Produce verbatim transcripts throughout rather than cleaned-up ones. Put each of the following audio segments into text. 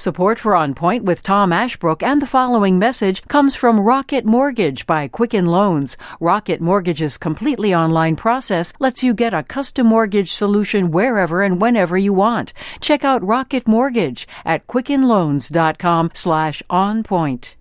Support for On Point with Tom Ashbrook and the following message comes from Rocket Mortgage by Quicken Loans. Rocket Mortgage's completely online process lets you get a custom mortgage solution wherever and whenever you want. Check out Rocket Mortgage at quickenloans.com slash on point.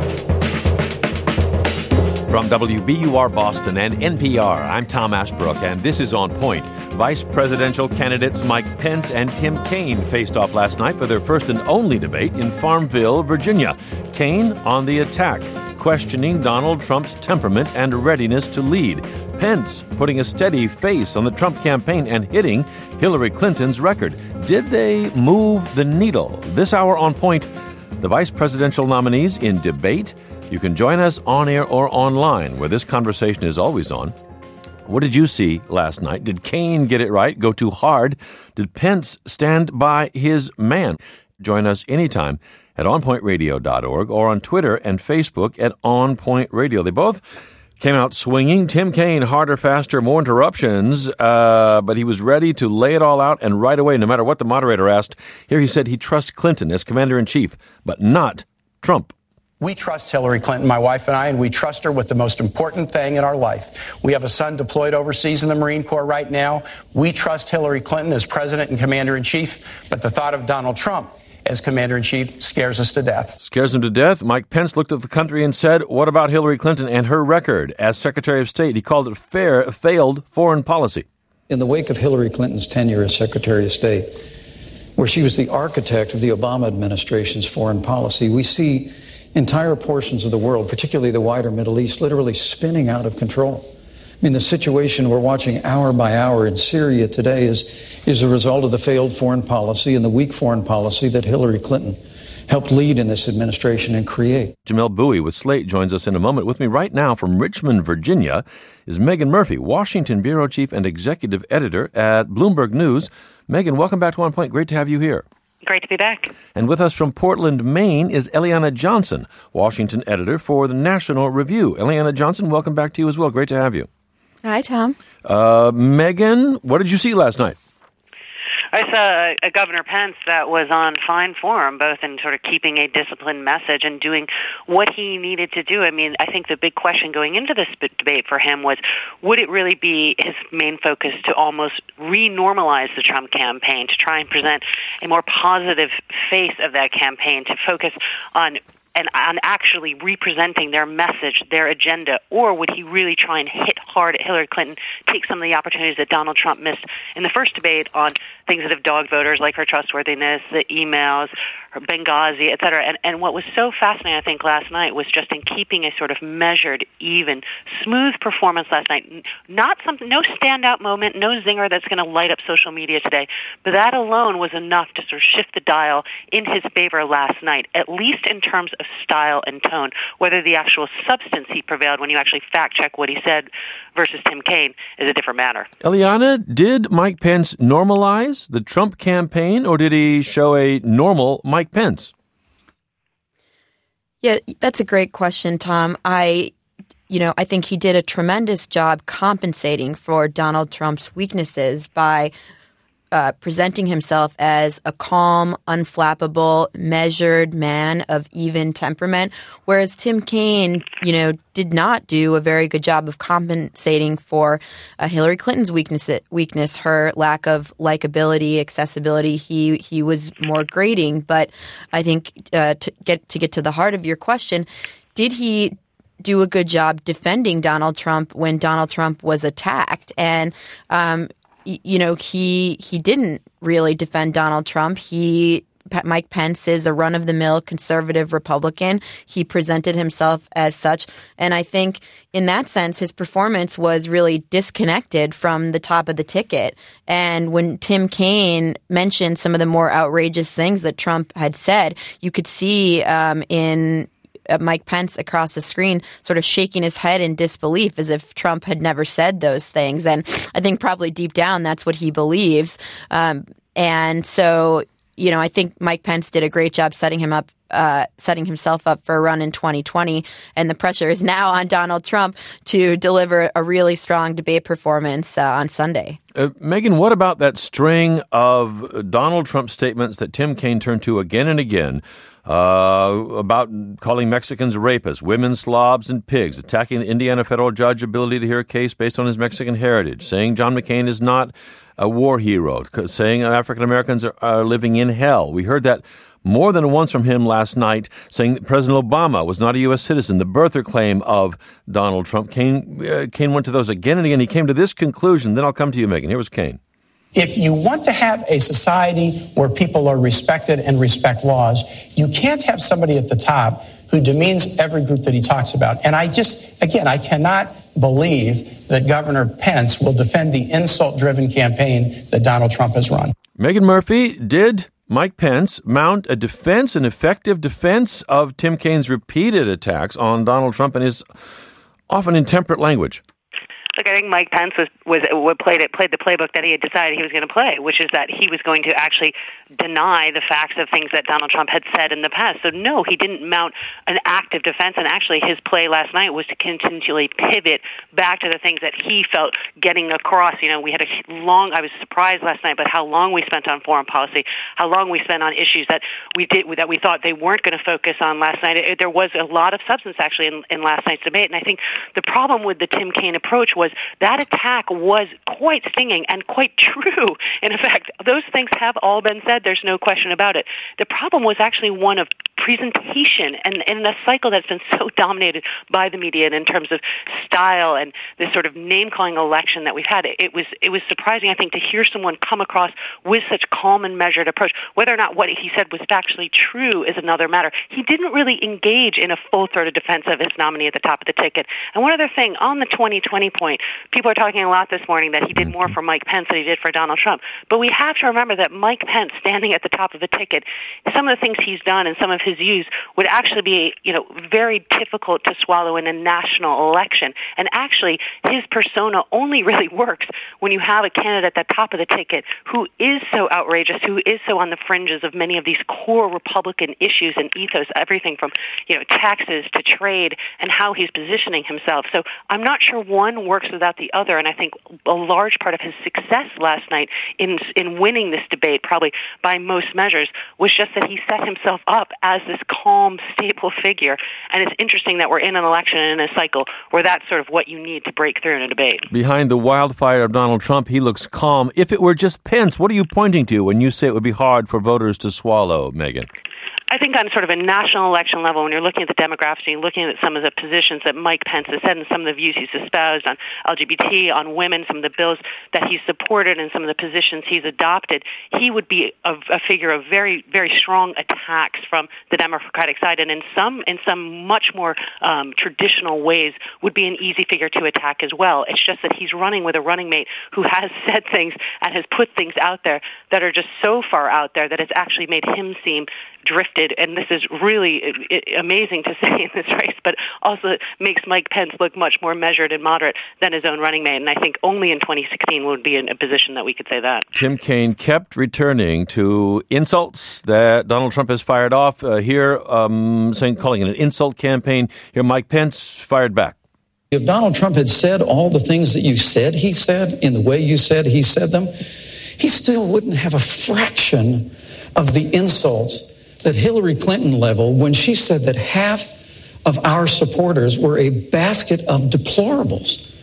From W B U R Boston and N P R, I'm Tom Ashbrook, and this is On Point. Vice presidential candidates Mike Pence and Tim Kaine faced off last night for their first and only debate in Farmville, Virginia. Kaine on the attack, questioning Donald Trump's temperament and readiness to lead. Pence putting a steady face on the Trump campaign and hitting Hillary Clinton's record. Did they move the needle? This hour on Point, the vice presidential nominees in debate. You can join us on air or online, where this conversation is always on. What did you see last night? Did Kaine get it right, go too hard? Did Pence stand by his man? Join us anytime at on point radio dot org or on Twitter and Facebook at On Point Radio. They both came out swinging. Tim Kaine, harder, faster, more interruptions, uh, but he was ready to lay it all out and right away, no matter what the moderator asked. Here he said he trusts Clinton as commander-in-chief, but not Trump. We trust Hillary Clinton, my wife and I, and we trust her with the most important thing in our life. We have a son deployed overseas in the Marine Corps right now. We trust Hillary Clinton as president and commander-in-chief, but the thought of Donald Trump as commander-in-chief scares us to death. Scares him to death? Mike Pence looked at the country and said, what about Hillary Clinton and her record as Secretary of State? He called it fair, failed foreign policy. In the wake of Hillary Clinton's tenure as Secretary of State, where she was the architect of the Obama administration's foreign policy, we see entire portions of the world, particularly the wider Middle East, literally spinning out of control. I mean, the situation we're watching hour by hour in Syria today is, is a result of the failed foreign policy and the weak foreign policy that Hillary Clinton helped lead in this administration and create. Jamelle Bouie with Slate joins us in a moment. With me right now from Richmond, Virginia, is Megan Murphy, Washington Bureau Chief and Executive Editor at Bloomberg News. Megan, welcome back to On Point. Great to have you here. Great to be back. And with us from Portland, Maine, is Eliana Johnson, Washington editor for the National Review. Eliana Johnson, welcome back to you as well. Great to have you. Hi, Tom. Uh, Megan, what did you see last night? I saw a Governor Pence that was on fine form, both in sort of keeping a disciplined message and doing what he needed to do. I mean, I think the big question going into this debate for him was, would it really be his main focus to almost re-normalize the Trump campaign, to try and present a more positive face of that campaign, to focus on and on actually representing their message, their agenda, or would he really try and hit hard at Hillary Clinton, take some of the opportunities that Donald Trump missed in the first debate on things that have dogged voters, like her trustworthiness, the emails, her Benghazi, et cetera. And, and what was so fascinating, I think, last night was just in keeping a sort of measured, even, smooth performance last night. Not something, no standout moment, no zinger that's going to light up social media today, but that alone was enough to sort of shift the dial in his favor last night, at least in terms of style and tone. Whether the actual substance he prevailed when you actually fact-check what he said versus Tim Kaine is a different matter. Eliana, did Mike Pence normalize the Trump campaign, or did he show a normal Mike Pence? Yeah, that's a great question, Tom. I, you know, I think he did a tremendous job compensating for Donald Trump's weaknesses by Uh, presenting himself as a calm, unflappable, measured man of even temperament, whereas Tim Kaine, you know, did not do a very good job of compensating for uh, Hillary Clinton's weakness, weakness, her lack of likability, accessibility. He he was more grating, but I think uh, to get to get to the heart of your question, did he do a good job defending Donald Trump when Donald Trump was attacked? And um, You know, he he didn't really defend Donald Trump. He Mike Pence is a run-of-the-mill conservative Republican. He presented himself as such. And I think in that sense, his performance was really disconnected from the top of the ticket. And when Tim Kaine mentioned some of the more outrageous things that Trump had said, you could see um, in Mike Pence across the screen sort of shaking his head in disbelief as if Trump had never said those things. And I think probably deep down that's what he believes. Um, and so you know, I think Mike Pence did a great job setting him up, uh, setting himself up for a run in twenty twenty. And the pressure is now on Donald Trump to deliver a really strong debate performance uh, on Sunday. Uh, Megan, what about that string of Donald Trump statements that Tim Kaine turned to again and again uh, about calling Mexicans rapists, women slobs and pigs, attacking the Indiana federal judge's ability to hear a case based on his Mexican heritage, saying John McCain is not a war hero, saying African Americans are, are living in hell? We heard that more than once from him last night, saying that President Obama was not a U S citizen, the birther claim of Donald Trump. Kaine, uh, Kaine went to those again and again. He came to this conclusion. Then I'll come to you, Megan. Here was Kaine. If you want to have a society where people are respected and respect laws, you can't have somebody at the top who demeans every group that he talks about. And I just, again, I cannot believe that Governor Pence will defend the insult-driven campaign that Donald Trump has run. Megan Murphy, did Mike Pence mount a defense, an effective defense of Tim Kaine's repeated attacks on Donald Trump and his often intemperate language? Look, I think Mike Pence was, was played it played the playbook that he had decided he was going to play, which is that he was going to actually deny the facts of things that Donald Trump had said in the past. So no, he didn't mount an active defense, and actually his play last night was to continually pivot back to the things that he felt getting across. You know, we had a long, I was surprised last night, but how long we spent on foreign policy, how long we spent on issues that we did that we thought they weren't going to focus on last night. It, there was a lot of substance actually in, in last night's debate, and I think the problem with the Tim Kaine approach was that attack was quite stinging and quite true. In effect, those things have all been said. There's no question about it. The problem was actually one of presentation and in a cycle that's been so dominated by the media and in terms of style and this sort of name-calling election that we've had. It was it was surprising, I think, to hear someone come across with such calm and measured approach. Whether or not what he said was factually true is another matter. He didn't really engage in a full-throated defense of his nominee at the top of the ticket. And one other thing, on the twenty twenty point, people are talking a lot this morning that he did more for Mike Pence than he did for Donald Trump. But we have to remember that Mike Pence, standing at the top of the ticket, some of the things he's done and some of his views would actually be, you know, very difficult to swallow in a national election. And actually, his persona only really works when you have a candidate at the top of the ticket who is so outrageous, who is so on the fringes of many of these core Republican issues and ethos, everything from, you know, taxes to trade and how he's positioning himself. So I'm not sure one works without the other, and I think a large part of his success last night in in winning this debate, probably by most measures, was just that he set himself up as this calm, stable figure. And it's interesting that we're in an election and in a cycle where that's sort of what you need to break through in a debate. Behind the wildfire of Donald Trump, he looks calm. If it were just Pence, what are you pointing to when you say it would be hard for voters to swallow, Megan? I think on sort of a national election level, when you're looking at the demographics and you're looking at some of the positions that Mike Pence has said and some of the views he's espoused on L G B T, on women, some of the bills that he's supported and some of the positions he's adopted, he would be a, a figure of very, very strong attacks from the Democratic side, and in some, in some much more um, traditional ways would be an easy figure to attack as well. It's just that he's running with a running mate who has said things and has put things out there that are just so far out there that it's actually made him seem drifted, and this is really amazing to say in this race, but also makes Mike Pence look much more measured and moderate than his own running mate, and I think only in twenty sixteen would be in a position that we could say that. Tim Kaine kept returning to insults that Donald Trump has fired off. Uh, here, um, saying, calling it an insult campaign. Here, Mike Pence fired back. If Donald Trump had said all the things that you said he said, in the way you said he said them, he still wouldn't have a fraction of the insults that Hillary Clinton leveled when she said that half of our supporters were a basket of deplorables.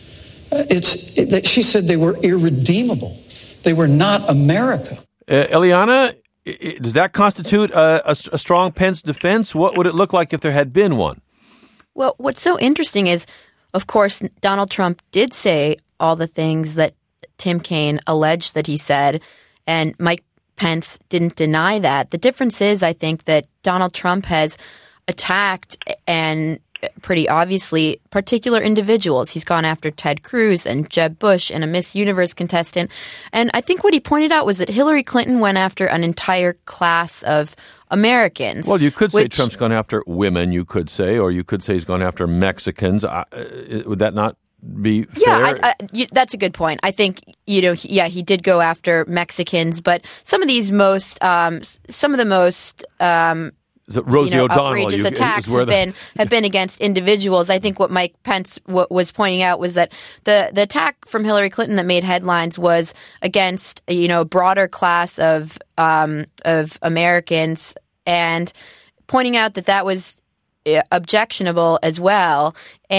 It's it, that she said they were irredeemable. They were not America. Uh, Eliana, does that constitute a, a, a strong Pence defense? What would it look like if there had been one? Well, what's so interesting is, of course, Donald Trump did say all the things that Tim Kaine alleged that he said, and Mike Pence didn't deny that. The difference is, I think, that Donald Trump has attacked, and pretty obviously, particular individuals. He's gone after Ted Cruz and Jeb Bush and a Miss Universe contestant. And I think what he pointed out was that Hillary Clinton went after an entire class of Americans. Well, you could say which, Trump's gone after women, you could say, or you could say he's gone after Mexicans. Uh, would that not be fair? Yeah, I, I, that's a good point. I think, you know, yeah, he did go after Mexicans, but some of these most, um, some of the most, um, Rosie you know, O'Donnell outrageous you, attacks have the... been have been against individuals. I think what Mike Pence w- was pointing out was that the the attack from Hillary Clinton that made headlines was against, you know, a broader class of um, of Americans, and pointing out that that was objectionable as well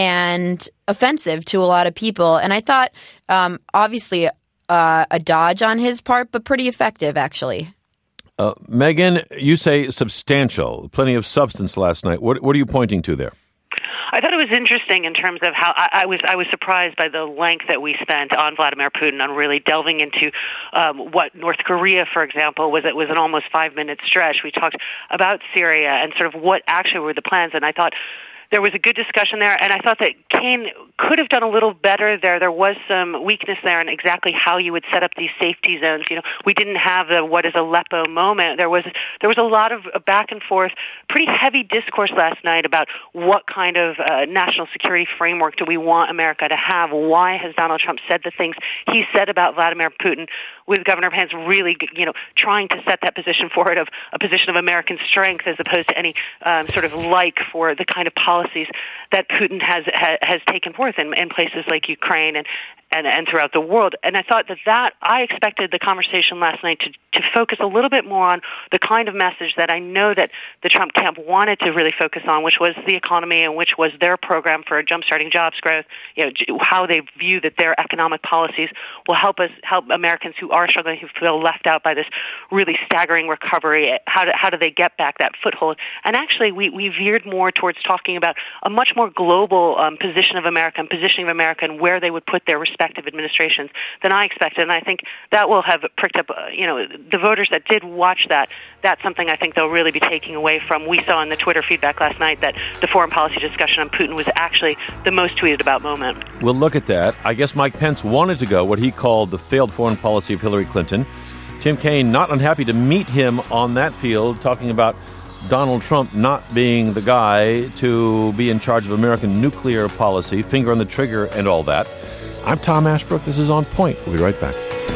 and offensive to a lot of people. And I thought, um, obviously, uh, a dodge on his part, but pretty effective, actually. Uh, Megan, you say substantial, plenty of substance last night. What, what are you pointing to there? I thought it was interesting in terms of how I, I was I was surprised by the length that we spent on Vladimir Putin, on really delving into um, what North Korea, for example, was. It was an almost five-minute stretch. We talked about Syria and sort of what actually were the plans, and I thought there was a good discussion there, and I thought that Kaine could have done a little better there. There was some weakness there in exactly how you would set up these safety zones. You know, we didn't have the what is Aleppo moment. There was there was a lot of back and forth, pretty heavy discourse last night about what kind of uh, national security framework do we want America to have? Why has Donald Trump said the things he said about Vladimir Putin, with Governor Pence really, you know, trying to set that position forward of a position of American strength as opposed to any um, sort of like for the kind of policies that Putin has ha, has taken forth in, in places like Ukraine and, and, and throughout the world. And I thought that that, I expected the conversation last night to, to focus a little bit more on the kind of message that I know that the Trump camp wanted to really focus on, which was the economy and which was their program for jumpstarting jobs growth, you know, how they view that their economic policies will help us, help Americans who are struggling, who feel left out by this really staggering recovery. How do, how do they get back that foothold? And actually, we, we veered more towards talking about a much more global um, position of America and positioning of America and where they would put their respective administrations than I expected. And I think that will have pricked up, uh, you know, the voters that did watch that. That's something I think they'll really be taking away from. We saw in the Twitter feedback last night that the foreign policy discussion on Putin was actually the most tweeted about moment. We'll look at that. I guess Mike Pence wanted to go what he called the failed foreign policy of Hillary Clinton. Tim Kaine not unhappy to meet him on that field, talking about Donald Trump not being the guy to be in charge of American nuclear policy, finger on the trigger and all that. I'm Tom Ashbrook. This is On Point. We'll be right back.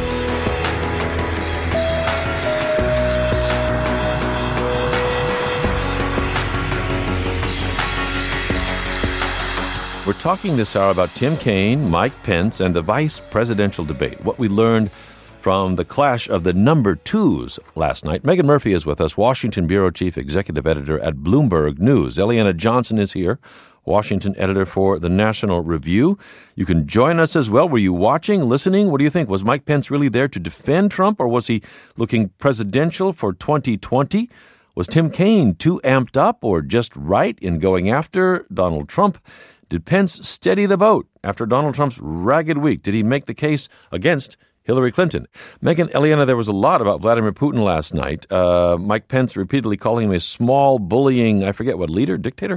We're talking this hour about Tim Kaine, Mike Pence, and the vice presidential debate, what we learned from the clash of the number twos last night. Megan Murphy is with us, Washington Bureau Chief Executive Editor at Bloomberg News. Eliana Johnson is here, Washington Editor for the National Review. You can join us as well. Were you watching, listening? What do you think? Was Mike Pence really there to defend Trump, or was he looking presidential for twenty twenty? Was Tim Kaine too amped up or just right in going after Donald Trump? Did Pence steady the boat after Donald Trump's ragged week? Did he make the case against Hillary Clinton? Megan, Eliana, there was a lot about Vladimir Putin last night. Uh, Mike Pence repeatedly calling him a small, bullying, I forget what, leader, dictator,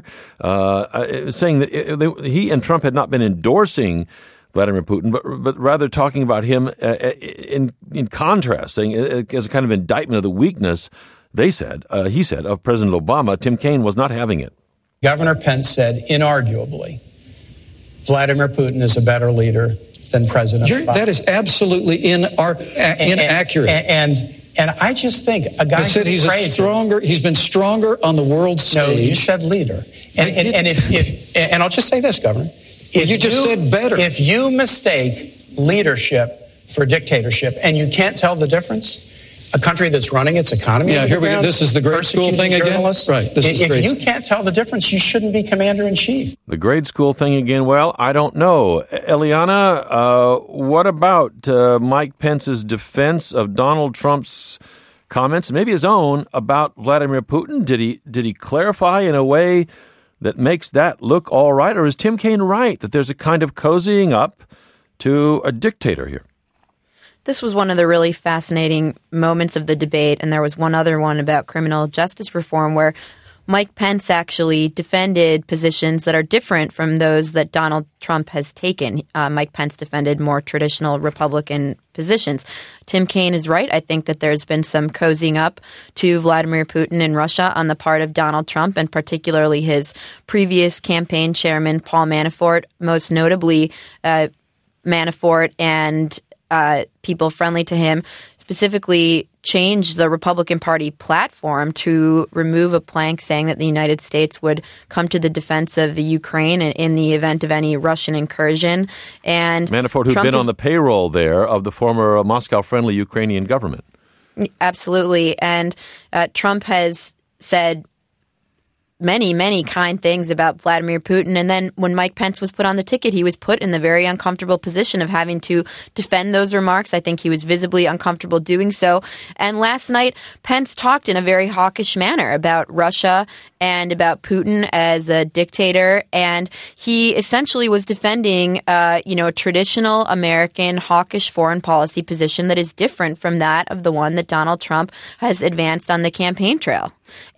uh, saying that it, they, he and Trump had not been endorsing Vladimir Putin, but but rather talking about him uh, in in contrast, saying uh, as a kind of indictment of the weakness, they said, uh, he said, of President Obama. Tim Kaine was not having it. Governor Pence said, inarguably, Vladimir Putin is a better leader than President You're, Obama. That is absolutely inar- a- inaccurate. And, and and I just think a guy I said who he's praises, a stronger. He's been stronger on the world stage. No, you said leader. And and, and if, if and I'll just say this, Governor. If well, you just you, said better. If you mistake leadership for dictatorship and you can't tell the difference, a country that's running its economy. Yeah, here we go. This is the grade school thing again. Right. This is if grade you can't tell the difference, you shouldn't be commander in chief. The grade school thing again. Well, I don't know. Eliana, uh, what about uh, Mike Pence's defense of Donald Trump's comments, maybe his own, about Vladimir Putin? Did he did he clarify in a way that makes that look all right? Or is Tim Kaine right that there's a kind of cozying up to a dictator here? This was one of the really fascinating moments of the debate, and there was one other one about criminal justice reform where Mike Pence actually defended positions that are different from those that Donald Trump has taken. Uh, Mike Pence defended more traditional Republican positions. Tim Kaine is right. I think that there's been some cozying up to Vladimir Putin in Russia on the part of Donald Trump, and particularly his previous campaign chairman, Paul Manafort, most notably uh, Manafort and uh, people friendly to him, specifically changed the Republican Party platform to remove a plank saying that the United States would come to the defense of the Ukraine in the event of any Russian incursion. And Manafort, who'd been is, on the payroll there of the former Moscow-friendly Ukrainian government. Absolutely. And uh, Trump has said many, many kind things about Vladimir Putin. And then when Mike Pence was put on the ticket, he was put in the very uncomfortable position of having to defend those remarks. I think he was visibly uncomfortable doing so. And last night, Pence talked in a very hawkish manner about Russia and about Putin as a dictator. And he essentially was defending, uh, you know, a traditional American hawkish foreign policy position that is different from that of the one that Donald Trump has advanced on the campaign trail.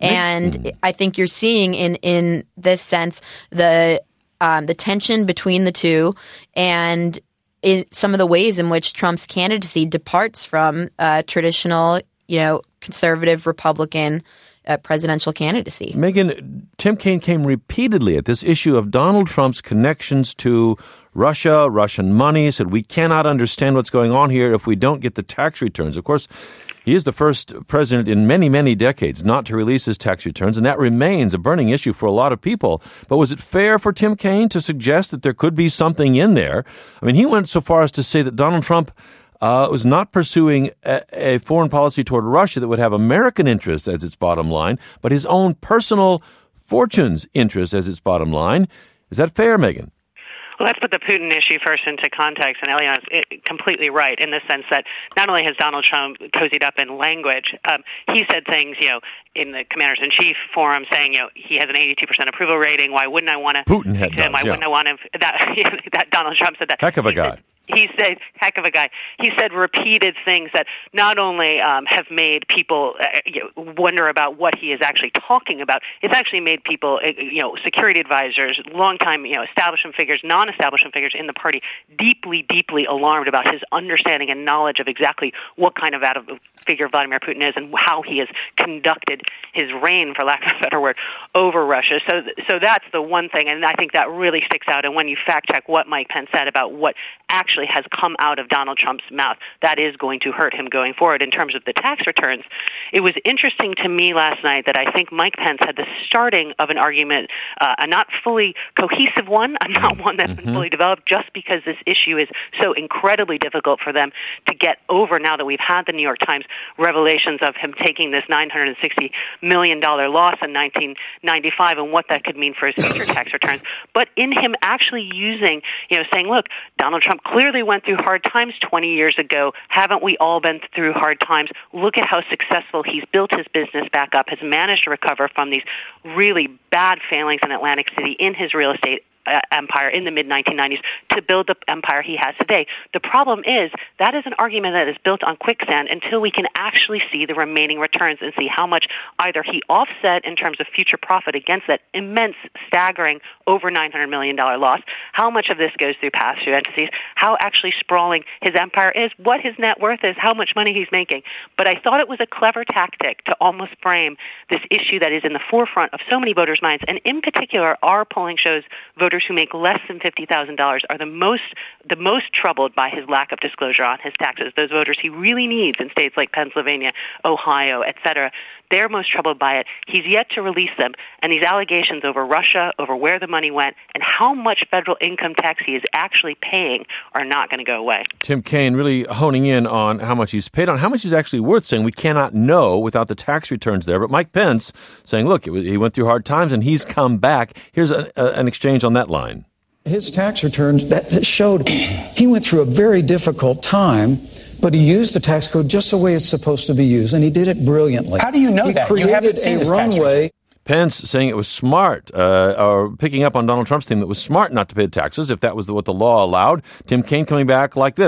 And I think you're seeing in, in this sense the um, the tension between the two and in some of the ways in which Trump's candidacy departs from uh, traditional, you know, conservative Republican uh, presidential candidacy. Megan, Tim Kaine came repeatedly at this issue of Donald Trump's connections to Russia, Russian money, said we cannot understand what's going on here if we don't get the tax returns. Of course, he is the first president in many, many decades not to release his tax returns, and that remains a burning issue for a lot of people. But was it fair for Tim Kaine to suggest that there could be something in there? I mean, he went so far as to say that Donald Trump uh, was not pursuing a, a foreign policy toward Russia that would have American interests as its bottom line, but his own personal fortune's interest as its bottom line. Is that fair, Megan? Well, let's put the Putin issue first into context, and Eliana is completely right in the sense that not only has Donald Trump cozied up in language, um, he said things, you know, in the Commanders-in-Chief forum saying, you know, he has an eighty-two percent approval rating. Why wouldn't I want to? Putin had him? Why yeah. wouldn't I want to? That, that Donald Trump said that. Heck of a he guy. Said, He said, heck of a guy. He said repeated things that not only um, have made people uh, you know, wonder about what he is actually talking about, it's actually made people, uh, you know, security advisors, longtime, you know, establishment figures, non-establishment figures in the party, deeply, deeply alarmed about his understanding and knowledge of exactly what kind of figure Vladimir Putin is and how he has conducted his reign, for lack of a better word, over Russia. So, so that's the one thing, and I think that really sticks out. And when you fact-check what Mike Pence said about what actually has come out of Donald Trump's mouth, that is going to hurt him going forward. In terms of the tax returns, it was interesting to me last night that I think Mike Pence had the starting of an argument, uh, a not fully cohesive one, a not one that's mm-hmm. been fully developed, just because this issue is so incredibly difficult for them to get over now that we've had the New York Times revelations of him taking this nine hundred sixty million dollars loss in nineteen ninety-five and what that could mean for his future tax returns. But in him actually using, you know, saying, look, Donald Trump clearly went through hard times twenty years ago. Haven't we all been through hard times? Look at how successful he's built his business back up, has managed to recover from these really bad failings in Atlantic City in his real estate Uh, empire in the mid nineteen nineties to build the empire he has today. The problem is that is an argument that is built on quicksand until we can actually see the remaining returns and see how much either he offset in terms of future profit against that immense, staggering, over nine hundred million dollars loss, how much of this goes through pass-through entities, how actually sprawling his empire is, what his net worth is, how much money he's making. But I thought it was a clever tactic to almost frame this issue that is in the forefront of so many voters' minds, and in particular, our polling shows voters who make less than fifty thousand dollars are the most the most troubled by his lack of disclosure on his taxes. Those voters he really needs in states like Pennsylvania, Ohio, et cetera. They're most troubled by it. He's yet to release them. And these allegations over Russia, over where the money went, and how much federal income tax he is actually paying are not going to go away. Tim Kaine really honing in on how much he's paid on, how much he's actually worth, saying we cannot know without the tax returns there. But Mike Pence saying, look, it was, he went through hard times and he's come back. Here's a, a, an exchange on that line. His tax returns, that, that showed he went through a very difficult time, but he used the tax code just the way it's supposed to be used, and he did it brilliantly. How do you know he that? You haven't seen his tax return. Pence saying it was smart, uh, or picking up on Donald Trump's theme, that it was smart not to pay taxes if that was the, what the law allowed. Tim Kaine coming back like this.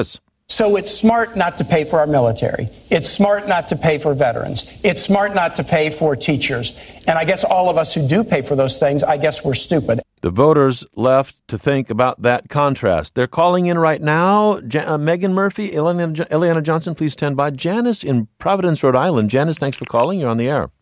So it's smart not to pay for our military. It's smart not to pay for veterans. It's smart not to pay for teachers. And I guess all of us who do pay for those things, I guess we're stupid. The voters left to think about that contrast. They're calling in right now. Jan- uh, Megan Murphy, Eliana, Eliana Johnson, please stand by. Janice in Providence, Rhode Island. Janice, thanks for calling. You're on the air.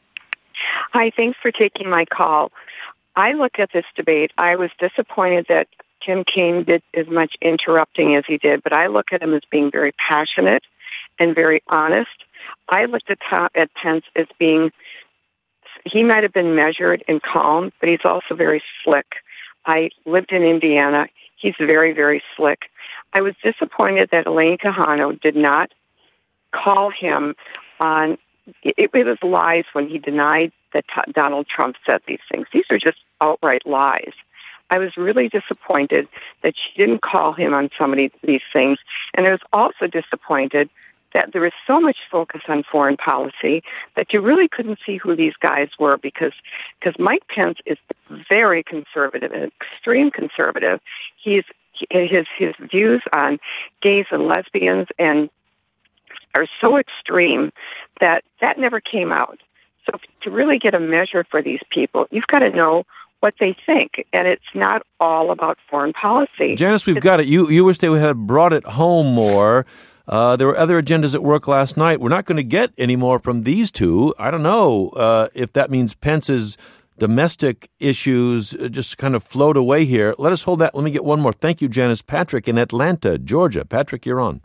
Hi, thanks for taking my call. I looked at this debate. I was disappointed that Tim Kaine did as much interrupting as he did, but I look at him as being very passionate and very honest. I looked at, at Pence as being, he might have been measured and calm, but he's also very slick. I lived in Indiana. He's very, very slick. I was disappointed that Elaine Quijano did not call him on, it, it was lies when he denied that t- Donald Trump said these things. These are just outright lies. I was really disappointed that she didn't call him on some of these things. And I was also disappointed that there was so much focus on foreign policy that you really couldn't see who these guys were because because Mike Pence is very conservative, an extreme conservative. He's his his views on gays and lesbians and are so extreme that that never came out. So to really get a measure for these people, you've got to know what they think, and it's not all about foreign policy. Janice, we've it's, got it. You you wish they had brought it home more. Uh, there were other agendas at work last night. We're not going to get any more from these two. I don't know uh, if that means Pence's domestic issues just kind of float away here. Let us hold that. Let me get one more. Thank you, Janice. Patrick in Atlanta, Georgia. Patrick, you're on.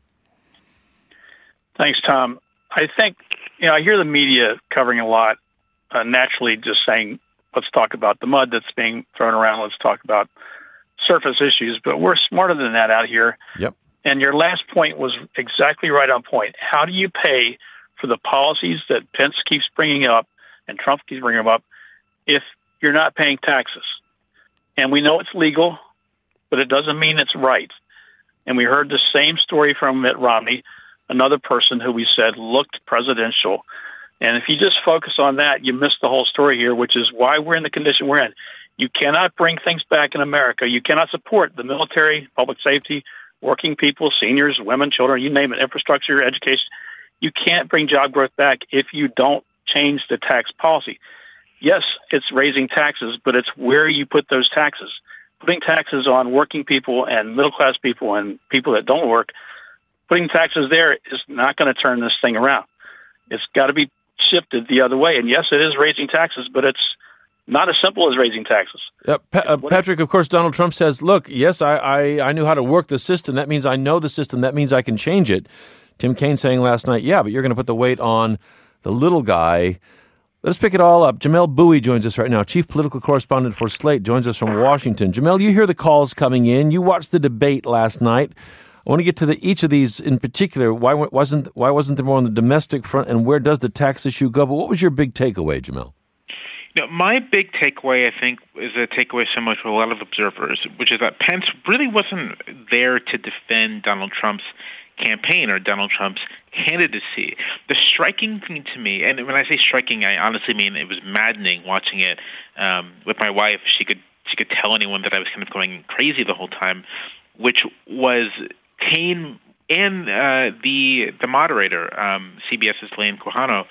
Thanks, Tom. I think, you know, I hear the media covering a lot, uh, naturally just saying, let's talk about the mud that's being thrown around. Let's talk about surface issues. But we're smarter than that out here. Yep. And your last point was exactly right on point. How do you pay for the policies that Pence keeps bringing up and Trump keeps bringing up if you're not paying taxes? And we know it's legal, but it doesn't mean it's right. And we heard the same story from Mitt Romney, another person who we said looked presidential. And if you just focus on that, you miss the whole story here, which is why we're in the condition we're in. You cannot bring things back in America. You cannot support the military, public safety, working people, seniors, women, children, you name it, infrastructure, education. You can't bring job growth back if you don't change the tax policy. Yes, it's raising taxes, but it's where you put those taxes. Putting taxes on working people and middle-class people and people that don't work, putting taxes there is not going to turn this thing around. It's got to be shifted the other way. And yes, it is raising taxes, but it's not as simple as raising taxes. Uh, pa- uh, Patrick, of course, Donald Trump says, look, yes, I, I, I knew how to work the system. That means I know the system. That means I can change it. Tim Kaine saying last night, yeah, but you're going to put the weight on the little guy. Let's pick it all up. Jamelle Bouie joins us right now, chief political correspondent for Slate, joins us from Washington. Jamelle, you hear the calls coming in. You watched the debate last night. I want to get to the, each of these in particular. Why wasn't why wasn't there more on the domestic front, and where does the tax issue go? But what was your big takeaway, Jamelle? You know, my big takeaway, I think, is a takeaway similar to a lot of observers, which is that Pence really wasn't there to defend Donald Trump's campaign or Donald Trump's candidacy. The striking thing to me, and when I say striking, I honestly mean it was maddening watching it um, with my wife. She could she could tell anyone that I was kind of going crazy the whole time, which was Kaine and uh, the the moderator, um, CBS's Elaine Quijano,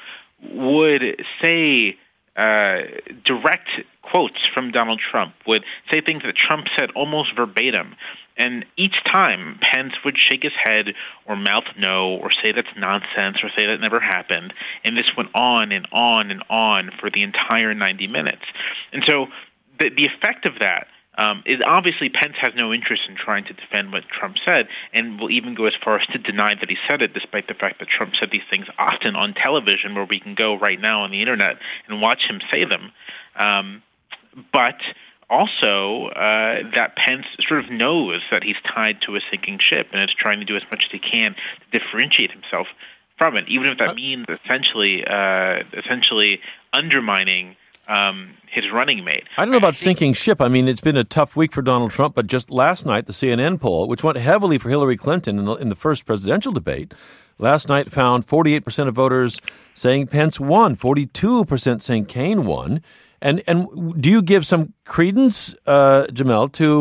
would say uh, direct quotes from Donald Trump, would say things that Trump said almost verbatim. And each time, Pence would shake his head or mouth no or say that's nonsense or say that never happened. And this went on and on and on for the entire ninety minutes. And so the, the effect of that um, is obviously Pence has no interest in trying to defend what Trump said and will even go as far as to deny that he said it, despite the fact that Trump said these things often on television, where we can go right now on the Internet and watch him say them. Um, but also uh, that Pence sort of knows that he's tied to a sinking ship and is trying to do as much as he can to differentiate himself from it, even if that means essentially uh, essentially undermining um, his running mate. I don't know about sinking ship. I mean, it's been a tough week for Donald Trump, but just last night, the C N N poll, which went heavily for Hillary Clinton in the, in the first presidential debate, last night found forty-eight percent of voters saying Pence won, forty-two percent saying Kaine won. And and do you give some credence, uh, Jamelle, to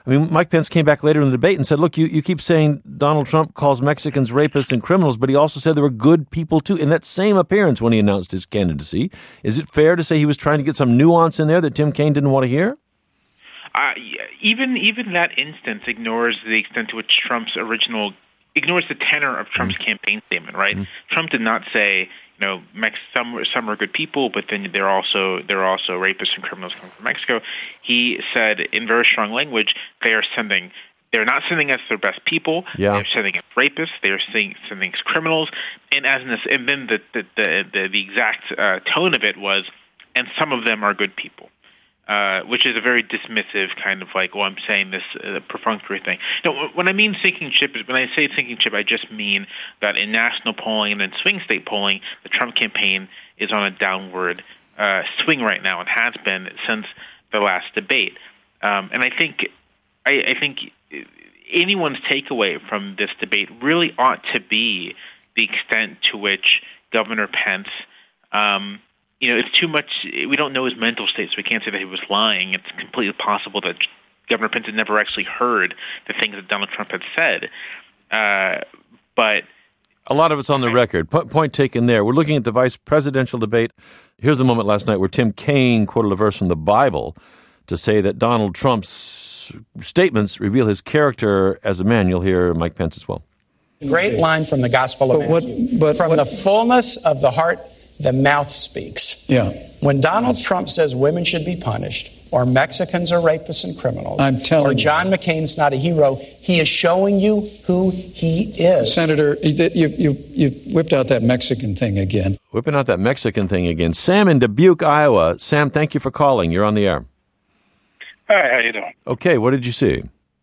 I mean, Mike Pence came back later in the debate and said, look, you, you keep saying Donald Trump calls Mexicans rapists and criminals, but he also said there were good people, too, in that same appearance when he announced his candidacy. Is it fair to say he was trying to get some nuance in there that Tim Kaine didn't want to hear? Uh, even even that instance ignores the extent to which Trump's original ignores the tenor of Trump's mm-hmm. campaign statement. Right? Mm-hmm. Trump did not say, you know, Mex- some some are good people, but then they're also they're also rapists and criminals coming from Mexico. He said in very strong language, they are sending. They're not sending us their best people. Yeah. They're sending us rapists. They are sending, sending us criminals. And as in this, and then the the the, the, the exact uh, tone of it was, and some of them are good people. Uh, which is a very dismissive kind of like, oh, I'm saying this uh, perfunctory thing. No, when I mean sinking ship, when I say sinking ship, I just mean that in national polling and in swing state polling, the Trump campaign is on a downward uh, swing right now and has been since the last debate. Um, and I think, I, I think anyone's takeaway from this debate really ought to be the extent to which Governor Pence um, You know, it's too much. We don't know his mental state, so we can't say that he was lying. It's completely possible that Governor Pence had never actually heard the things that Donald Trump had said. Uh, but a lot of it's on the record. P- point taken there. We're looking at the vice presidential debate. Here's the moment last night where Tim Kaine quoted a verse from the Bible to say that Donald Trump's statements reveal his character as a man. You'll hear Mike Pence as well. Great line from the Gospel of Matthew. But from what, the fullness of the heart, the mouth speaks. Yeah. When Donald Trump says women should be punished, or Mexicans are rapists and criminals, I'm telling or John you. McCain's not a hero, he is showing you who he is. Senator, you, you, you whipped out that Mexican thing again. Whipping out that Mexican thing again. Sam in Dubuque, Iowa. Sam, thank you for calling. You're on the air. Hi, how you doing? Okay, what did you see?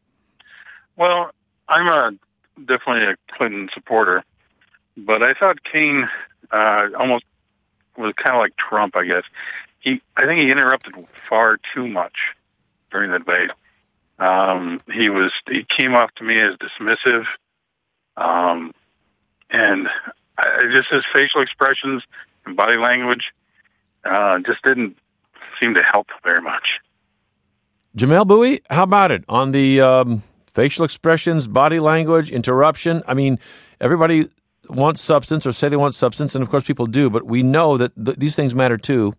Well, I'm a, definitely a Clinton supporter, but I thought Kaine uh, almost was kind of like Trump, I guess. He, I think he interrupted far too much during the debate. Um, he was, he came off to me as dismissive, um, and I, just his facial expressions and body language uh, just didn't seem to help very much. Jamelle Bouie, how about it on the um, facial expressions, body language, interruption? I mean, everybody wants substance or say they want substance, and of course people do, but we know that th- these things matter too.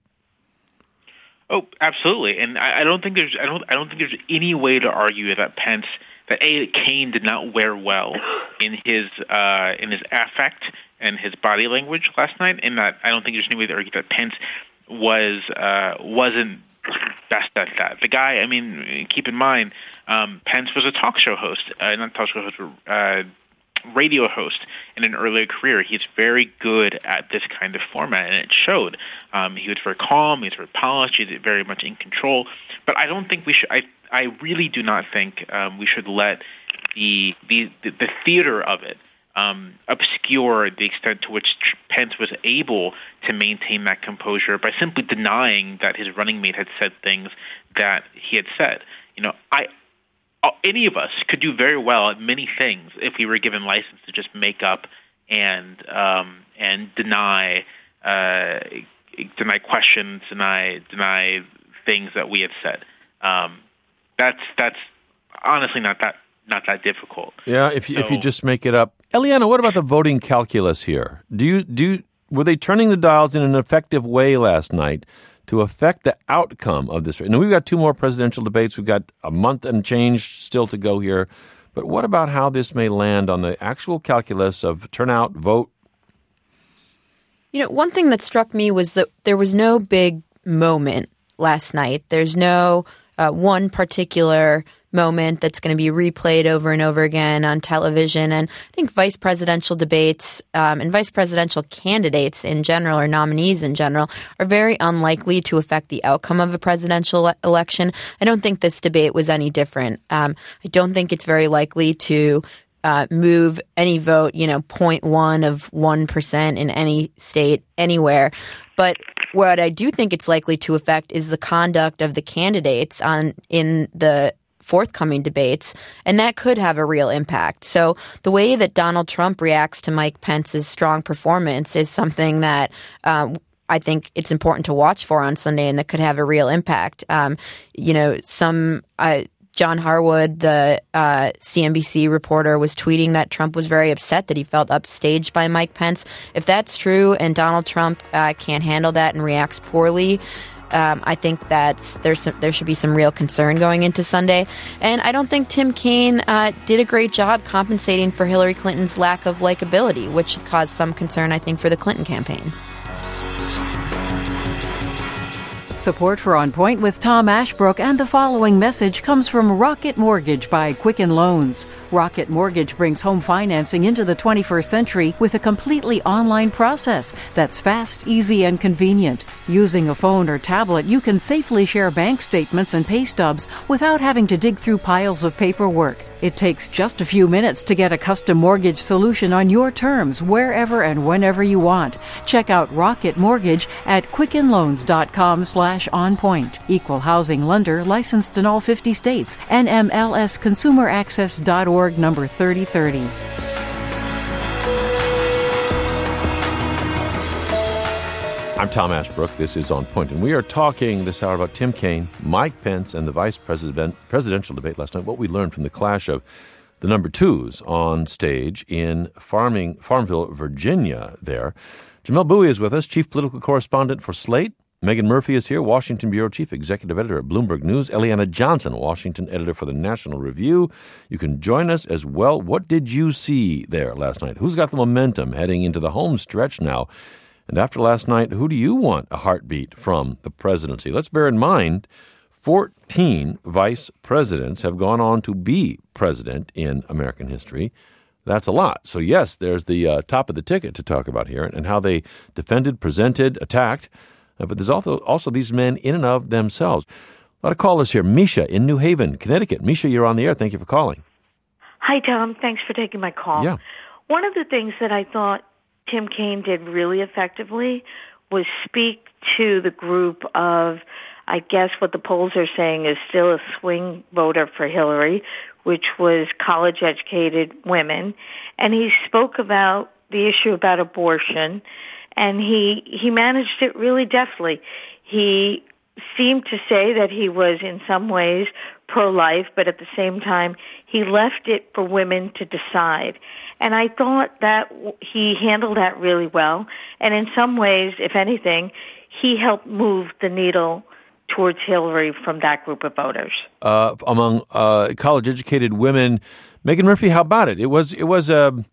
Oh, absolutely. And I, I don't think there's I don't I don't think there's any way to argue that Pence that A Kaine did not wear well in his uh, in his affect and his body language last night, and that I don't think there's any way to argue that Pence was uh, wasn't best at that. The guy, I mean, keep in mind, um, Pence was a talk show host, uh, not talk show host, but uh, radio host in an earlier career. He's very good at this kind of format, and it showed. Um, he was very calm. He was very polished. He was very much in control. But I don't think we should. I I really do not think um, we should let the the the theater of it um, obscure the extent to which Pence was able to maintain that composure by simply denying that his running mate had said things that he had said. You know, I. Any of us could do very well at many things if we were given license to just make up and um, and deny uh, deny questions, deny deny things that we have said. Um, that's that's honestly not that not that difficult. Yeah, if you, so, if you just make it up. Eliana, what about the voting calculus here? Do you do you, were they turning the dials in an effective way last night to affect the outcome of this? Now, we've got two more presidential debates. We've got a month and change still to go here. But what about how this may land on the actual calculus of turnout, vote? You know, one thing that struck me was that there was no big moment last night. There's no uh, one particular moment that's going to be replayed over and over again on television. And I think vice presidential debates um, and vice presidential candidates in general, or nominees in general, are very unlikely to affect the outcome of a presidential election. I don't think this debate was any different. Um, I don't think it's very likely to uh, move any vote, you know, zero point one of one percent in any state anywhere. But what I do think it's likely to affect is the conduct of the candidates on in the forthcoming debates, and that could have a real impact. So the way that Donald Trump reacts to Mike Pence's strong performance is something that um, I think it's important to watch for on Sunday, and that could have a real impact. Um, you know, some uh, John Harwood, the uh, C N B C reporter, was tweeting that Trump was very upset that he felt upstaged by Mike Pence. If that's true and Donald Trump uh, can't handle that and reacts poorly, um, I think that's there's some, there should be some real concern going into Sunday. And I don't think Tim Kaine uh, did a great job compensating for Hillary Clinton's lack of likability, which caused some concern, I think, for the Clinton campaign. Support for On Point with Tom Ashbrook and the following message comes from Rocket Mortgage by Quicken Loans. Rocket Mortgage brings home financing into the twenty-first century with a completely online process that's fast, easy, and convenient. Using a phone or tablet, you can safely share bank statements and pay stubs without having to dig through piles of paperwork. It takes just a few minutes to get a custom mortgage solution on your terms, wherever and whenever you want. Check out Rocket Mortgage at quickenloans.com slash onpoint. Equal housing lender, licensed in all fifty states. N M L S consumer access dot org, number thirty thirty. I'm Tom Ashbrook. This is On Point, and we are talking this hour about Tim Kaine, Mike Pence, and the vice president presidential debate last night. What we learned from the clash of the number twos on stage in Farming, Farmville, Virginia. There, Jamelle Bouie is with us, chief political correspondent for Slate. Megan Murphy is here, Washington bureau chief, executive editor at Bloomberg News. Eliana Johnson, Washington editor for the National Review. You can join us as well. What did you see there last night? Who's got the momentum heading into the home stretch now? And after last night, who do you want a heartbeat from the presidency? Let's bear in mind, fourteen vice presidents have gone on to be president in American history. That's a lot. So, yes, there's the uh, top of the ticket to talk about here and how they defended, presented, attacked. Uh, but there's also, also these men in and of themselves. A lot of callers here. Misha in New Haven, Connecticut. Misha, you're on the air. Thank you for calling. Hi, Tom. Thanks for taking my call. Yeah. One of the things that I thought Tim Kaine did really effectively was speak to the group of, I guess what the polls are saying is still a swing voter for Hillary, which was college-educated women. And he spoke about the issue about abortion, and he he managed it really deftly. He seemed to say that he was in some ways pro-life, but at the same time, he left it for women to decide. And I thought that he handled that really well. And in some ways, if anything, he helped move the needle towards Hillary from that group of voters. Uh, among uh, college-educated women, Megan Murphy, how about it? It was it was a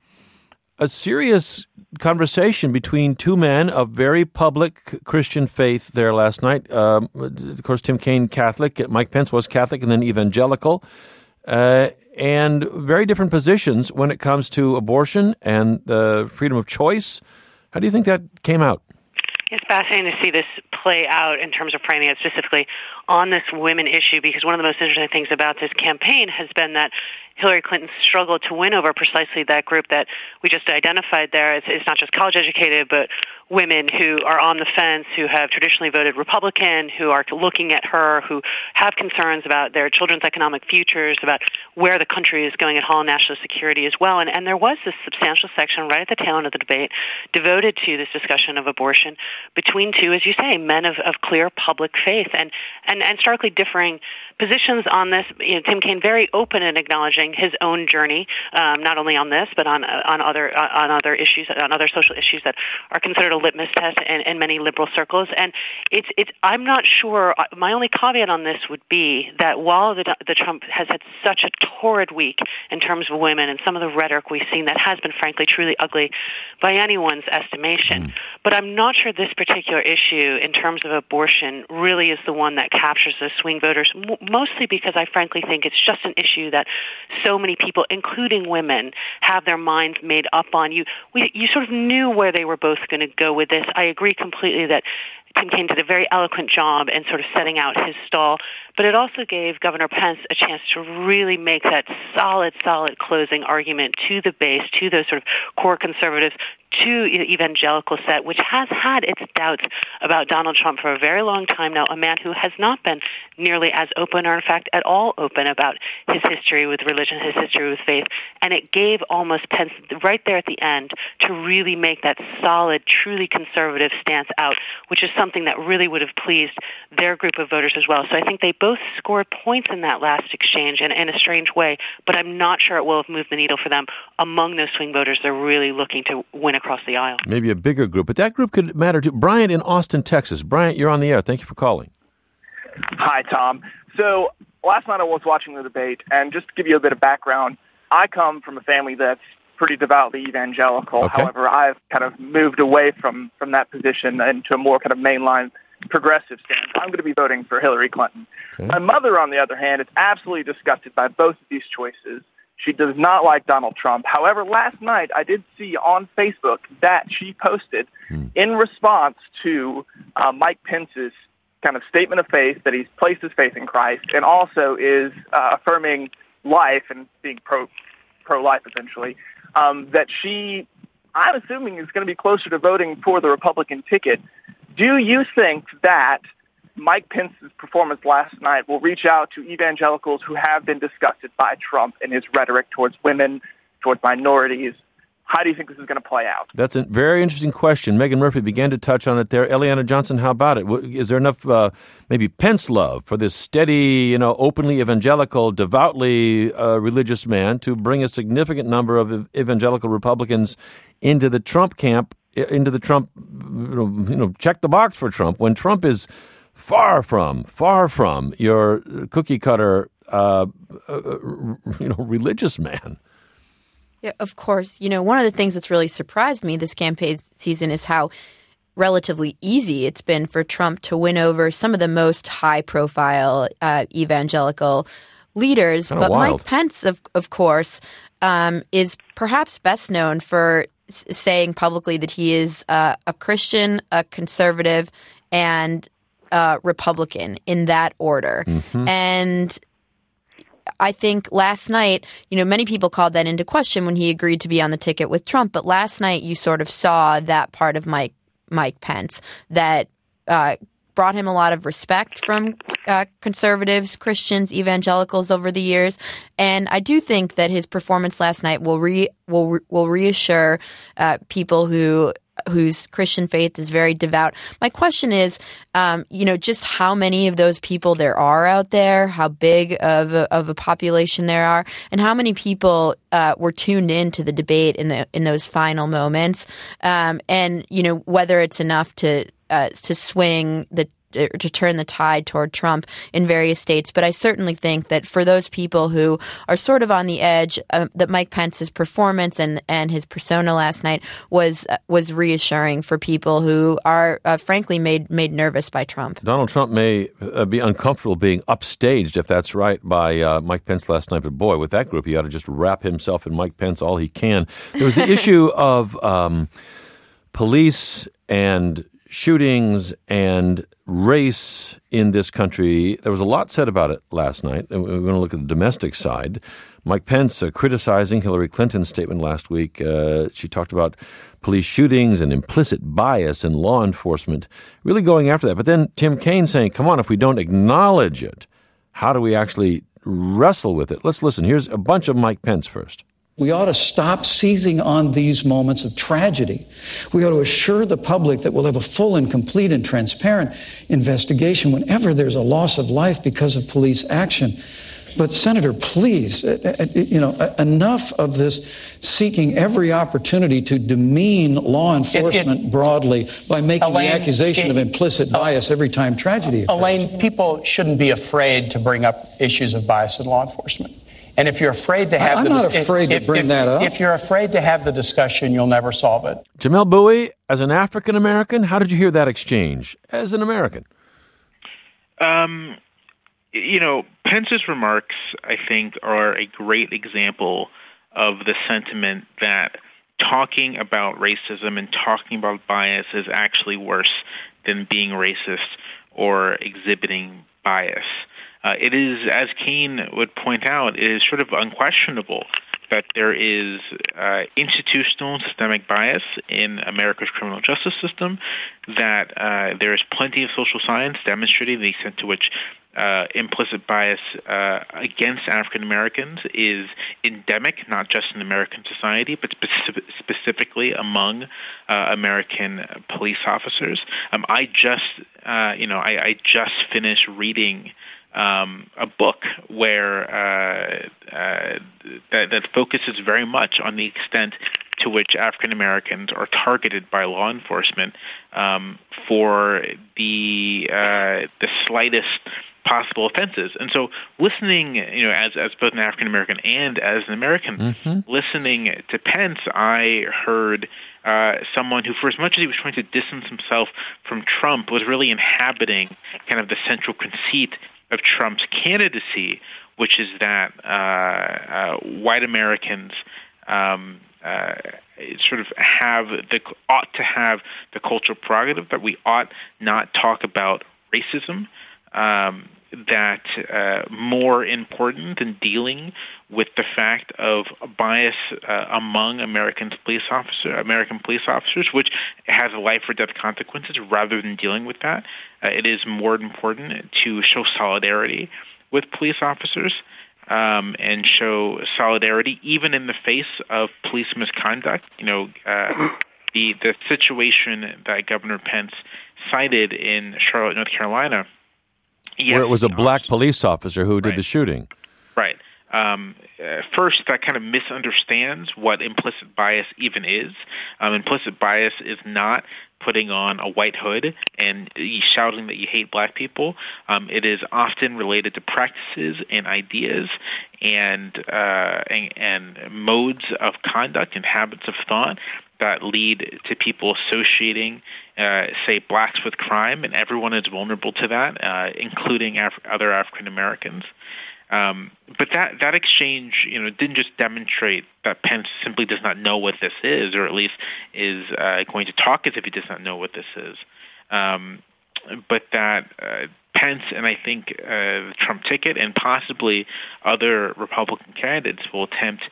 a serious conversation between two men of very public Christian faith there last night. Um, of course, Tim Kaine, Catholic. Mike Pence was Catholic and then evangelical. Uh, and very different positions when it comes to abortion and the freedom of choice. How do you think that came out? It's fascinating to see this play out in terms of framing it specifically on this women issue, because one of the most interesting things about this campaign has been that Hillary Clinton struggled to win over precisely that group that we just identified there. It's, it's not just college-educated, but women who are on the fence, who have traditionally voted Republican, who are looking at her, who have concerns about their children's economic futures, about where the country is going at all, national security as well. And, and there was this substantial section right at the tail end of the debate devoted to this discussion of abortion between two, as you say, men of, of clear public faith and, and, and starkly differing positions on this. You know, Tim Kaine very open in acknowledging his own journey, um, not only on this, but on uh, on other uh, on other issues, on other social issues that are considered a litmus test in, in many liberal circles. And it's it's. I'm not sure. My only caveat on this would be that while the, the Trump has had such a torrid week in terms of women and some of the rhetoric we've seen that has been frankly truly ugly by anyone's estimation, mm. but I'm not sure this particular issue in terms of abortion really is the one that captures the swing voters. Mostly because I frankly think it's just an issue that so many people, including women, have their minds made up on. You, we, you sort of knew where they were both going to go with this. I agree completely that Tim Kaine did a very eloquent job in sort of setting out his stall, but it also gave Governor Pence a chance to really make that solid, solid closing argument to the base, to those sort of core conservatives, to the evangelical set, which has had its doubts about Donald Trump for a very long time now, a man who has not been nearly as open or, in fact, at all open about his history with religion, his history with faith. And it gave almost Pence right there at the end to really make that solid, truly conservative stance out, which is something that really would have pleased their group of voters as well. So I think they both scored points in that last exchange in, in a strange way, but I'm not sure it will have moved the needle for them among those swing voters they're really looking to win across the aisle. Maybe a bigger group, but that group could matter too. Bryant in Austin, Texas. Bryant, you're on the air. Thank you for calling. Hi, Tom. So last night I was watching the debate, and just to give you a bit of background, I come from a family that's pretty devoutly evangelical. Okay. However, I've kind of moved away from, from that position into a more kind of mainline progressive stance. I'm going to be voting for Hillary Clinton. Okay. My mother, on the other hand, is absolutely disgusted by both of these choices. She does not like Donald Trump. However, last night I did see on Facebook that she posted hmm. in response to uh, Mike Pence's kind of statement of faith that he's placed his faith in Christ and also is uh, affirming life and being pro, pro-life essentially, um, that she, I'm assuming, is going to be closer to voting for the Republican ticket. Do you think that Mike Pence's performance last night will reach out to evangelicals who have been disgusted by Trump and his rhetoric towards women, towards minorities? How do you think this is going to play out? That's a very interesting question. Megan Murphy began to touch on it there. Eliana Johnson, how about it? Is there enough uh, maybe Pence love for this steady, you know, openly evangelical, devoutly uh, religious man to bring a significant number of evangelical Republicans into the Trump camp, into the Trump, you know, check the box for Trump, when Trump is far from, far from your cookie cutter, uh, uh, you know, religious man. Yeah, of course. You know, one of the things that's really surprised me this campaign season is how relatively easy it's been for Trump to win over some of the most high-profile uh, evangelical leaders. Kinda but wild. Mike Pence, of of course, um, is perhaps best known for s- saying publicly that he is uh, a Christian, a conservative, and Uh, Republican in that order. Mm-hmm. And I think last night, you know, many people called that into question when he agreed to be on the ticket with Trump. But last night you sort of saw that part of Mike, Mike Pence that uh, brought him a lot of respect from uh, conservatives, Christians, evangelicals over the years. And I do think that his performance last night will re, will, will reassure uh, people who whose Christian faith is very devout. My question is, um, you know, just how many of those people there are out there, how big of a, of a population there are, and how many people uh, were tuned in to the debate in the in those final moments, um, and you know whether it's enough to uh, to swing the to turn the tide toward Trump in various states. But I certainly think that for those people who are sort of on the edge, uh, that Mike Pence's performance and, and his persona last night was uh, was reassuring for people who are uh, frankly made made nervous by Trump. Donald Trump may uh, be uncomfortable being upstaged, if that's right, by uh, Mike Pence last night. But boy, with that group, he ought to just wrap himself in Mike Pence all he can. There was the issue of um, police and shootings and race in this country. There was a lot said about it last night. And we're going to look at the domestic side. Mike Pence uh, criticizing Hillary Clinton's statement last week. Uh, she talked about police shootings and implicit bias in law enforcement, really going after that. But then Tim Kaine saying, come on, if we don't acknowledge it, how do we actually wrestle with it? Let's listen. Here's a bunch of Mike Pence first. We ought to stop seizing on these moments of tragedy. We ought to assure the public that we'll have a full and complete and transparent investigation whenever there's a loss of life because of police action. But, Senator, please, you know, enough of this seeking every opportunity to demean law enforcement it, it, broadly by making Elaine, the accusation it, of implicit bias every time tragedy occurs. Elaine, people shouldn't be afraid to bring up issues of bias in law enforcement. And if you're afraid to have I'm the not dis- afraid if, to bring if, that up. If you're afraid to have the discussion, you'll never solve it. Jamel Bowie, as an African American, how did you hear that exchange as an American? Um, you know, Pence's remarks, I think, are a great example of the sentiment that talking about racism and talking about bias is actually worse than being racist or exhibiting bias. Uh, it is, as Kaine would point out, it is sort of unquestionable that there is uh, institutional and systemic bias in America's criminal justice system, that uh, there is plenty of social science demonstrating the extent to which uh, implicit bias uh, against African Americans is endemic, not just in American society, but specific, specifically among uh, American police officers. Um, I just, uh, you know, I, I just finished reading Um, a book where uh, uh, that, that focuses very much on the extent to which African Americans are targeted by law enforcement um, for the uh, the slightest possible offenses. And so, listening, you know, as as both an African American and as an American, mm-hmm. listening to Pence, I heard uh, someone who, for as much as he was trying to distance himself from Trump, was really inhabiting kind of the central conceit of Trump's candidacy, which is that uh, uh, white Americans um, uh, sort of have the ought to have the cultural prerogative that we ought not talk about racism. Um, that uh, more important than dealing with the fact of bias uh, among American police officer, American police officers, which has life or death consequences, rather than dealing with that, uh, it is more important to show solidarity with police officers um, and show solidarity even in the face of police misconduct. You know, uh, the the situation that Governor Pence cited in Charlotte, North Carolina. Yes, where it was a black police officer who did right. the shooting. Right. Um, uh, first, that kind of misunderstands what implicit bias even is. Um, implicit bias is not putting on a white hood and shouting that you hate black people. Um, it is often related to practices and ideas and, uh, and and modes of conduct and habits of thought that lead to people associating, uh, say, blacks with crime, and everyone is vulnerable to that, uh, including Af- other African Americans. Um, but that that exchange, you know, didn't just demonstrate that Pence simply does not know what this is, or at least is uh, going to talk as if he does not know what this is. Um, but that uh, Pence and I think uh, the Trump ticket and possibly other Republican candidates will attempt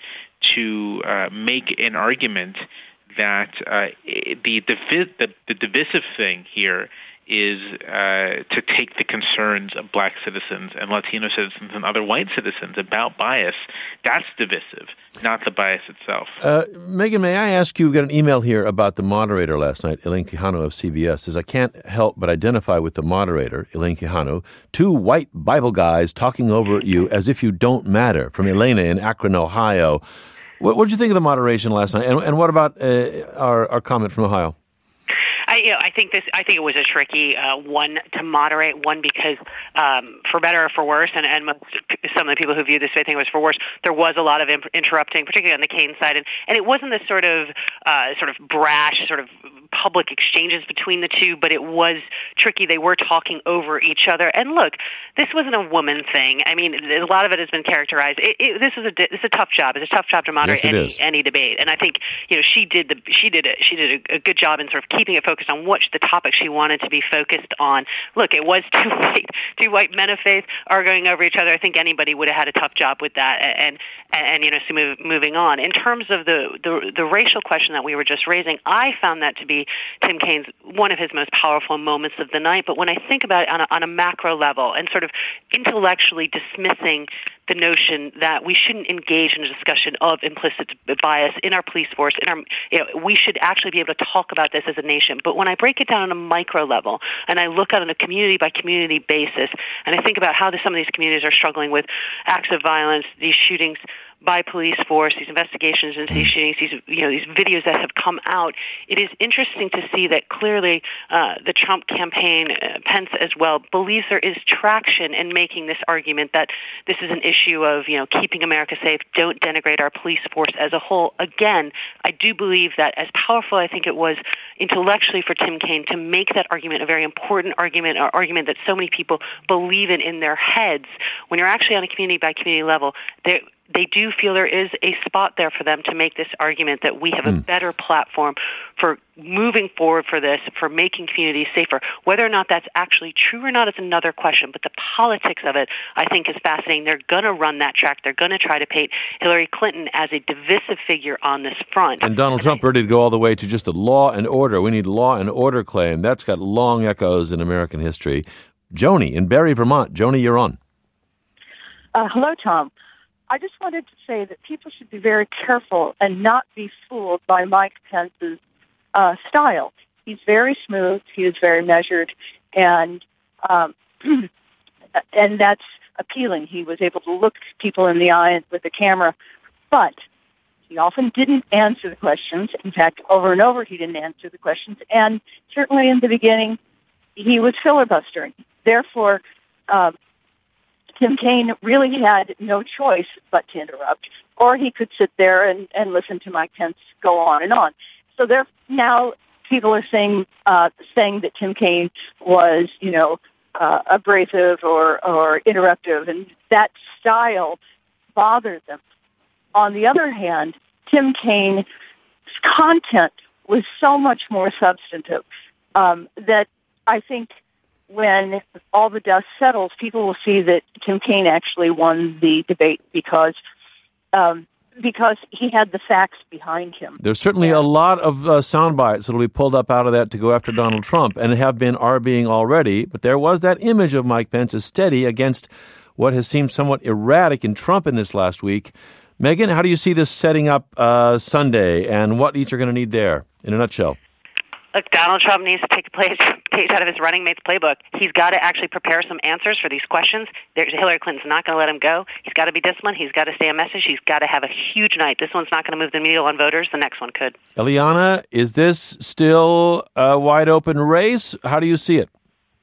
to uh, make an argument that uh, the, divi- the the divisive thing here is uh, to take the concerns of black citizens and Latino citizens and other white citizens about bias. That's divisive, not the bias itself. Uh, Megan, may I ask you, we got an email here about the moderator last night, Elaine Quijano of C B S, says, I can't help but identify with the moderator, Elaine Quijano, two white Bible guys talking over you as if you don't matter, from Elena in Akron, Ohio. What did you think of the moderation last night? And, and what about uh, our, our comment from Ohio? I, you know, I think this. I think it was a tricky uh, one to moderate. One because, um, for better or for worse, and, and most, some of the people who viewed this, I think it was for worse. There was a lot of imp- interrupting, particularly on the Kaine side, and, and it wasn't this sort of uh, sort of brash, sort of public exchanges between the two, but it was tricky. They were talking over each other. And look, this wasn't a woman thing. I mean, a lot of it has been characterized. It, it, this is a this is a tough job. It's a tough job to moderate yes, any, any debate. And I think you know she did the she did a, she did a, a good job in sort of keeping it focused on what the topic she wanted to be focused on. Look, it was two white two white men of faith arguing over each other. I think anybody would have had a tough job with that. And and, and you know, so move, moving on in terms of the, the the racial question that we were just raising, I found that to be Tim Kaine's one of his most powerful moments of the night. But when I think about it on a, on a macro level and sort of intellectually dismissing the notion that we shouldn't engage in a discussion of implicit bias in our police force, in our, you know, we should actually be able to talk about this as a nation. But when I break it down on a micro level and I look at it on a community by community basis, and I think about how some of these communities are struggling with acts of violence, these shootings by police force, these investigations into these shootings, these you know these videos that have come out, it is interesting to see that clearly uh, the Trump campaign, uh, Pence as well, believes there is traction in making this argument that this is an issue of you know keeping America safe. Don't denigrate our police force as a whole. Again, I do believe that as powerful I think it was intellectually for Tim Kaine to make that argument a very important argument, an argument that so many people believe in in their heads. When you're actually on a community by community level, there. they do feel there is a spot there for them to make this argument that we have mm. a better platform for moving forward for this, for making communities safer. Whether or not that's actually true or not is another question, but the politics of it, I think, is fascinating. They're going to run that track. They're going to try to paint Hillary Clinton as a divisive figure on this front. And Donald and Trump I, ready to go all the way to just a law and order. We need law and order claim. That's got long echoes in American history. Joni in Barrie, Vermont. Joni, you're on. Uh, hello, Tom. I just wanted to say that people should be very careful and not be fooled by Mike Pence's uh, style. He's very smooth. He is very measured, and um, and that's appealing. He was able to look people in the eye with the camera, but he often didn't answer the questions. In fact, over and over, he didn't answer the questions, and certainly in the beginning, he was filibustering. Therefore, uh, Tim Kaine really had no choice but to interrupt, or he could sit there and, and listen to Mike Pence go on and on. So there now people are saying uh, saying that Tim Kaine was, you know, uh, abrasive or, or interruptive, and that style bothered them. On the other hand, Tim Kaine's content was so much more substantive um, that I think when all the dust settles, people will see that Tim Kaine actually won the debate because um, because he had the facts behind him. There's certainly a lot of uh, sound bites that will be pulled up out of that to go after Donald Trump, and have been, are being already. But there was that image of Mike Pence as steady against what has seemed somewhat erratic in Trump in this last week. Megan, how do you see this setting up uh, Sunday, and what each are going to need there, in a nutshell? Look, Donald Trump needs to take a page, page out of his running mate's playbook. He's got to actually prepare some answers for these questions. There's, Hillary Clinton's not going to let him go. He's got to be disciplined. He's got to stay a message. He's got to have a huge night. This one's not going to move the needle on voters. The next one could. Eliana, is this still a wide-open race? How do you see it?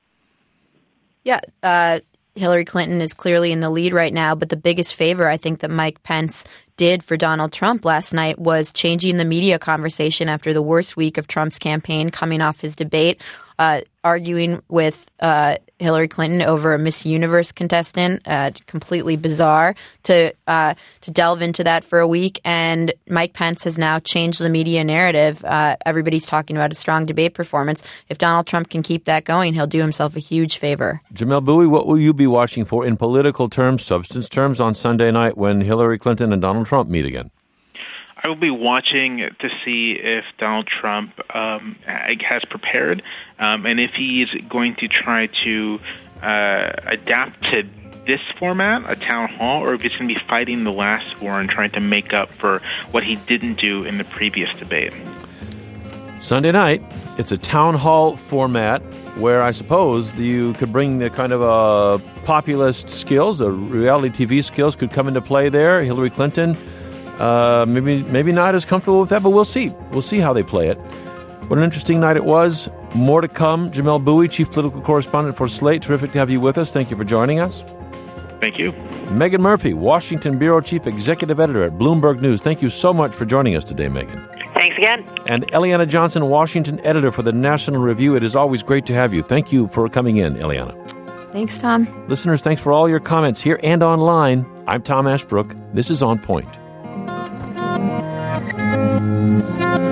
Yeah, uh, Hillary Clinton is clearly in the lead right now, but the biggest favor I think that Mike Pence did for Donald Trump last night was changing the media conversation after the worst week of Trump's campaign, coming off his debate, uh, arguing with uh, Hillary Clinton over a Miss Universe contestant. Uh, completely bizarre to uh, to delve into that for a week. And Mike Pence has now changed the media narrative. Uh, everybody's talking about a strong debate performance. If Donald Trump can keep that going, he'll do himself a huge favor. Jamelle Bouie, what will you be watching for in political terms, substance terms, on Sunday night when Hillary Clinton and Donald Trump meet again? I will be watching to see if Donald Trump um, has prepared, um, and if he is going to try to uh, adapt to this format, a town hall, or if he's going to be fighting the last war and trying to make up for what he didn't do in the previous debate. Sunday night, it's a town hall format where I suppose you could bring the kind of uh, populist skills, the reality T V skills could come into play there. Hillary Clinton, uh, maybe maybe not as comfortable with that, but we'll see. We'll see how they play it. What an interesting night it was. More to come. Jamelle Bouie, Chief Political Correspondent for Slate. Terrific to have you with us. Thank you for joining us. Thank you. Megan Murphy, Washington Bureau Chief Executive Editor at Bloomberg News. Thank you so much for joining us today, Megan. Thanks again. And Eliana Johnson, Washington Editor for the National Review. It is always great to have you. Thank you for coming in, Eliana. Thanks, Tom. Listeners, thanks for all your comments here and online. I'm Tom Ashbrook. This is On Point.